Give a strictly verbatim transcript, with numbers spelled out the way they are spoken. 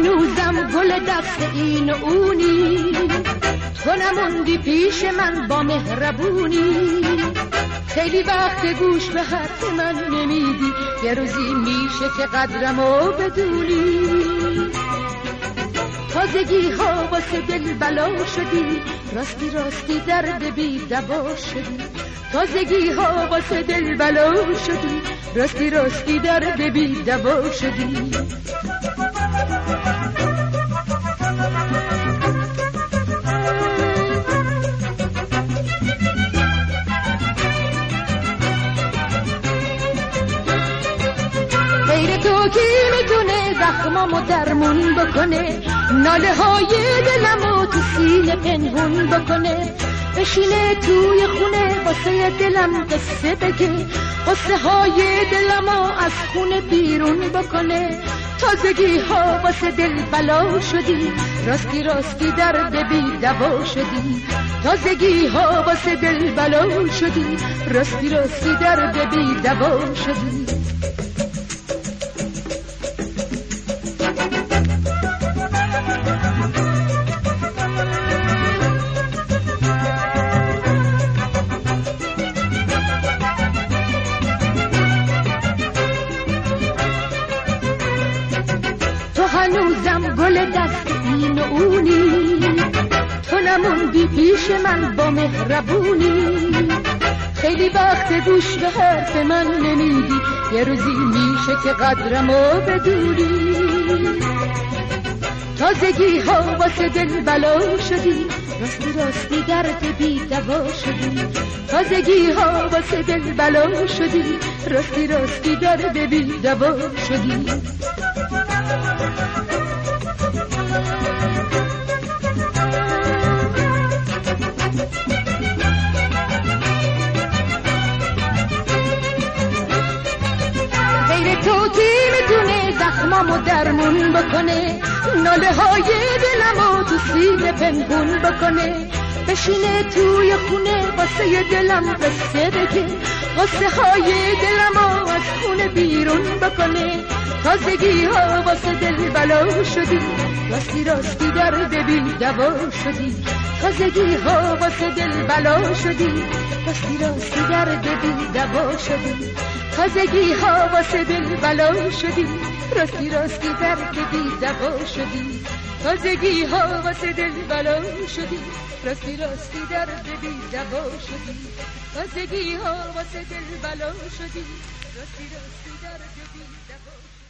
هنوزم گل دست این و اونی، تو نموندی پیش من با مهربونی. خیلی وقت گوش به حرف من نمیدی، یه روزی میشه که قدرمو بدونی. تازگی ها واسه دل بلا شدی، راستی راستی درد بی دوا شدی. تازگی ها واسه دل بلا شدی، راستی راستی درد بی دوا شدی. غیر تو کی میتونه زخمامو درمون بکنه، ناله های دلمو تو سینه پنهون بکنه. بشینه توی خونه واسه دلم قصه بگه، قصه های دلمو از خونه بیرون بکنه. تازگی ها واسه دل بلا شدی، راستی راستی درد بی دوا شدی. تازگی ها واسه دل بلا شدی، راستی راستی درد بی دوا شدی. هنوزم گل دست این و اونی، تو نموندی پیش من با مهربونی. خیلی وقت گوش به حرف من نمیدی، یه روزی میشه که قدرمو بدونی. تازگی ها واسه دل بلا شدی، راستی راستی درد بی دوا شدی. تازگی ها واسه دل بلا شدی، راستی راستی درد بی دوا شدی. غیر تو کی میتونه زخمامو درمون بکنه، ناله های دلمو تو سینه پنهون بکنه. بشینه توی خونه واسه دلم قصه بگه، قصه های دلمو از خونه بیرون بکنه. تازگی ها واسه دل بلا شدی، راستی راستی درد بی دوا شدی. تازگی ها واسه دل بلا شدی، راستی راستی درد بی دوا شدی. تازگی ها واسه دل بلا شدی، راستی راستی درد بی دوا شدی. تازگی ها واسه دل بلا شدی، راستی راستی درد بی دوا شدی. تازگی ها واسه دل بلا شدی، راستی راستی درد بی دوا شدی.